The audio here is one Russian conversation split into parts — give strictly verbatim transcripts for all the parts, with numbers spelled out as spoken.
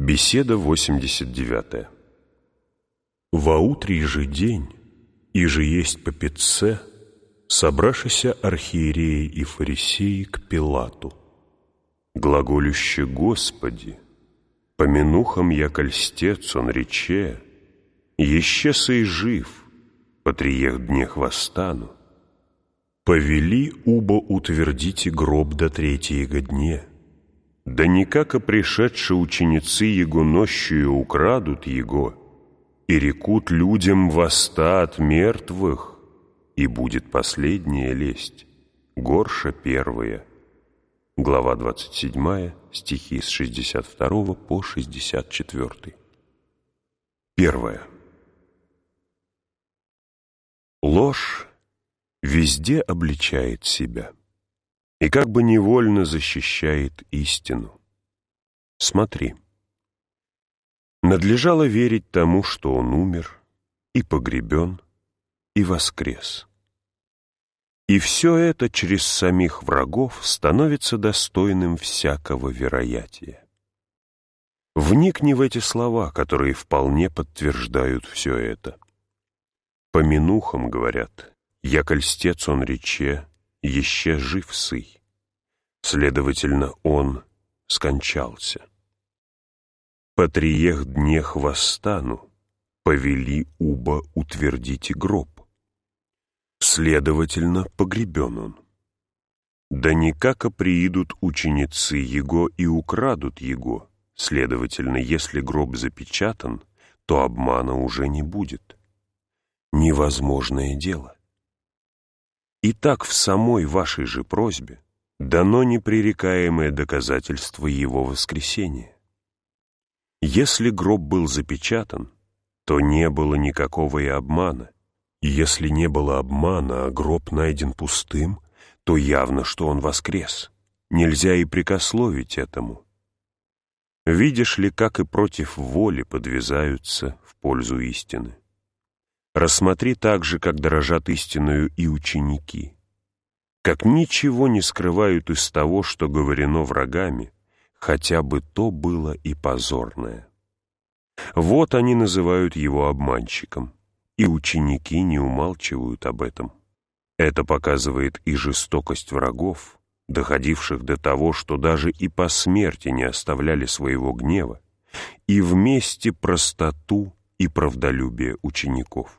Беседа восемьдесят девятая. Во утрий же день, и же есть по пятце, собрашися архиереи и фарисеи к Пилату. Глаголюще: Господи, помянухам яко льстец он рече, еще сей жив, по триех днях восстану. Повели убо утвердите гроб до третьего дне, да никако пришедшие ученицы его нощью украдут его, и рекут людям: восста от мертвых, и будет последняя лесть, горше первая. Глава двадцать седьмая, стихи с шестьдесят второго по шестьдесят четвёртый. Первое. Ложь везде обличает себя и как бы невольно защищает истину. Смотри. Надлежало верить тому, что он умер, и погребен, и воскрес. И все это через самих врагов становится достойным всякого вероятия. Вникни в эти слова, которые вполне подтверждают все это. Помянухам, говорят, яко льстец он рече, еще жив сый. Следовательно, он скончался. По триех днях восстану, повели убо утвердите гроб. Следовательно, погребен он. Да никако приидут ученицы его и украдут его. Следовательно, если гроб запечатан, то обмана уже не будет. Невозможное дело. Итак, в самой вашей же просьбе дано непререкаемое доказательство его воскресения. Если гроб был запечатан, то не было никакого и обмана. И если не было обмана, а гроб найден пустым, то явно, что он воскрес. Нельзя и прекословить этому. Видишь ли, как и против воли подвязаются в пользу истины. Рассмотри также, как дорожат истиною и ученики, как ничего не скрывают из того, что говорено врагами, хотя бы то было и позорное. Вот они называют его обманщиком, и ученики не умалчивают об этом. Это показывает и жестокость врагов, доходивших до того, что даже и по смерти не оставляли своего гнева, и вместе простоту и правдолюбие учеников.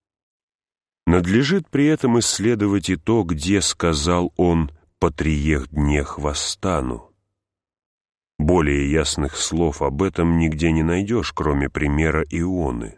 Надлежит при этом исследовать и то, где сказал он «по триех днях восстану». Более ясных слов об этом нигде не найдешь, кроме примера Ионы.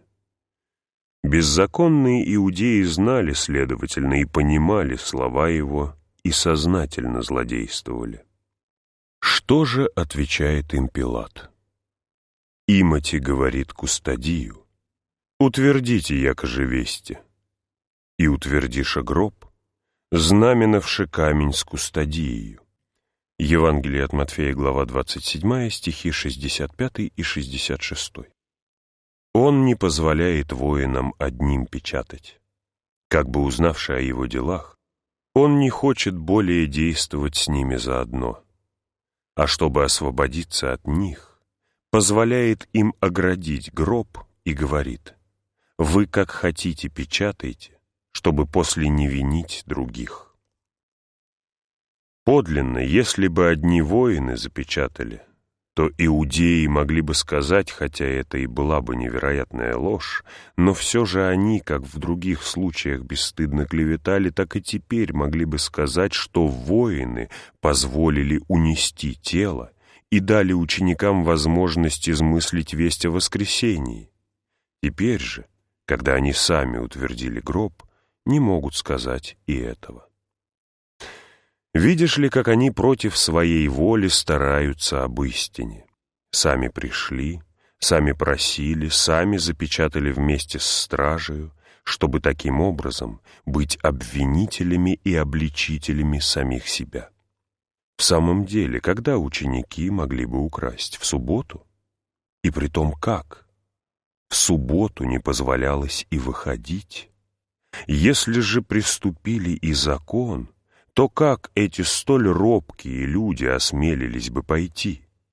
Беззаконные иудеи знали, следовательно, и понимали слова его, и сознательно злодействовали. Что же отвечает им Пилат? «Имати, — говорит Кустодию, — утвердите, яко же вести, и утвердиша гроб, знаменовши камень с Кустодией». Евангелие от Матфея, глава двадцать седьмая, стихи шестьдесят пятый и шестьдесят шестой. Он не позволяет воинам одним печатать. Как бы узнавши о его делах, он не хочет более действовать с ними заодно, а чтобы освободиться от них, позволяет им оградить гроб и говорит: «Вы как хотите печатайте, чтобы после не винить других». Подлинно, если бы одни воины запечатали, то иудеи могли бы сказать, хотя это и была бы невероятная ложь, но все же они, как в других случаях бесстыдно клеветали, так и теперь могли бы сказать, что воины позволили унести тело и дали ученикам возможность измыслить весть о воскресении. Теперь же, когда они сами утвердили гроб, не могут сказать и этого. Видишь ли, как они против своей воли стараются об истине. Сами пришли, сами просили, сами запечатали вместе с стражею, чтобы таким образом быть обвинителями и обличителями самих себя. В самом деле, когда ученики могли бы украсть? В субботу? И притом как? В субботу не позволялось и выходить. Если же приступили и закон, то как эти столь робкие люди осмелились бы пойти?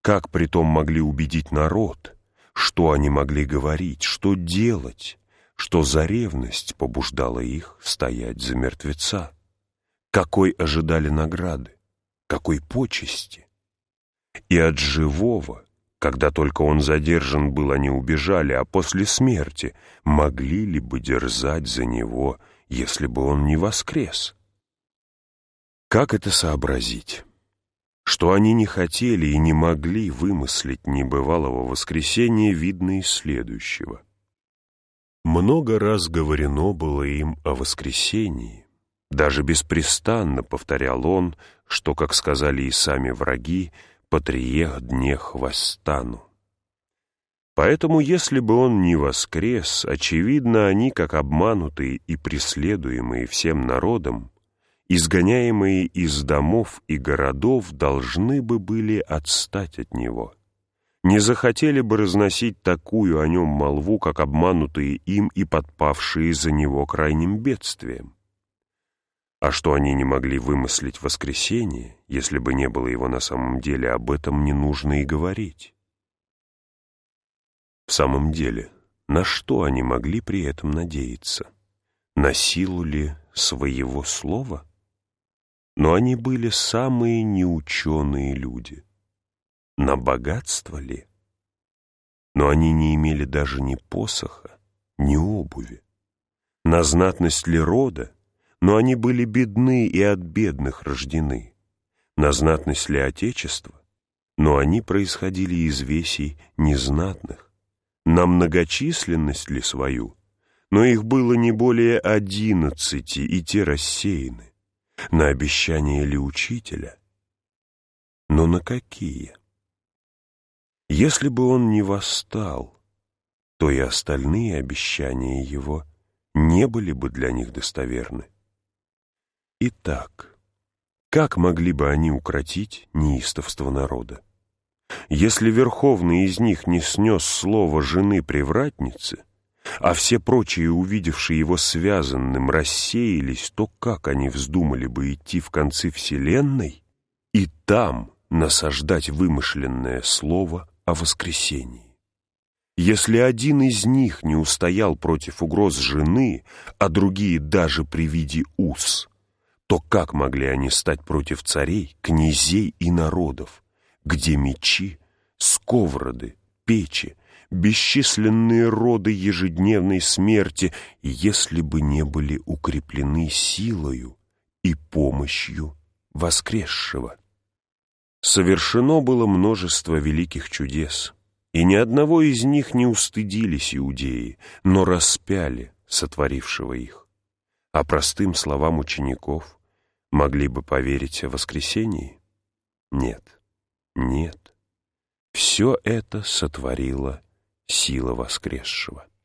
Как притом могли убедить народ? Что они могли говорить? Что делать? Что за ревность побуждала их стоять за мертвеца? Какой ожидали награды? Какой почести? И от живого, когда только он задержан был, они убежали, а после смерти могли ли бы дерзать за него, если бы он не воскрес? Как это сообразить? Что они не хотели и не могли вымыслить небывалого воскресения, видно из следующего. Много раз говорено было им о воскресении. Даже беспрестанно повторял он, что, как сказали и сами враги, «по трех днях восстану». Поэтому, если бы он не воскрес, очевидно, они, как обманутые и преследуемые всем народом, изгоняемые из домов и городов, должны бы были отстать от него. Не захотели бы разносить такую о нем молву, как обманутые им и подпавшие за него крайним бедствием. А что они не могли вымыслить воскресение, если бы не было его на самом деле, об этом не нужно и говорить. В самом деле, на что они могли при этом надеяться? На силу ли своего слова? Но они были самые неученые люди. На богатство ли? Но они не имели даже ни посоха, ни обуви. На знатность ли рода? Но они были бедны и от бедных рождены. На знатность ли отечества? Но они происходили из весей незнатных. На многочисленность ли свою? Но их было не более одиннадцати, и те рассеяны. На обещания ли учителя? Но на какие? Если бы он не восстал, то и остальные обещания его не были бы для них достоверны. Итак, как могли бы они укротить неистовство народа? Если верховный из них не снес слово жены привратницы, а все прочие, увидевшие его связанным, рассеялись, то как они вздумали бы идти в концы вселенной и там насаждать вымышленное слово о воскресении? Если один из них не устоял против угроз жены, а другие даже при виде уз, то как могли они стать против царей, князей и народов, где мечи, сковороды, печи, бесчисленные роды ежедневной смерти, если бы не были укреплены силою и помощью воскресшего? Совершено было множество великих чудес, и ни одного из них не устыдились иудеи, но распяли сотворившего их. А простым словам учеников могли бы поверить о воскресении? Нет, нет. Все это сотворила сила воскресшего.